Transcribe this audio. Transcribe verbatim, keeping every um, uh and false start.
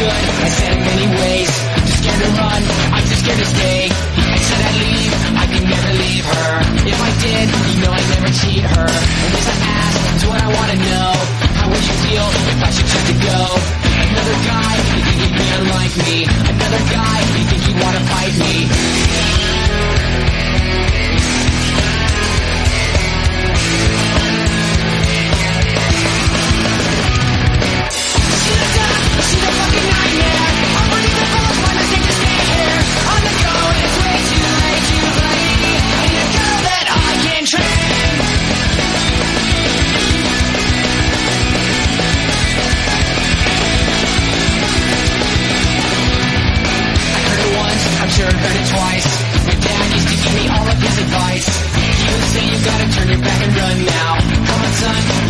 should. I said it many ways. I'm too scared to run, I'm too scared to stay. I said I'd leave, I could never leave her. If I did, you know I'd never cheat her. And as I ask, it's what I wanna know. How would you feel if I should choose to go? Another guy, you think he'd be unlike me? Another guy, you think he'd wanna fight me? She's a fucking nightmare. I'm running the full one, I can't just stay here. On the go, and it's way too late to play. I need a girl that I can train. I heard it once, I'm sure I heard it twice. My dad used to give me all of his advice. He would say you gotta turn your back and run now. Come on son,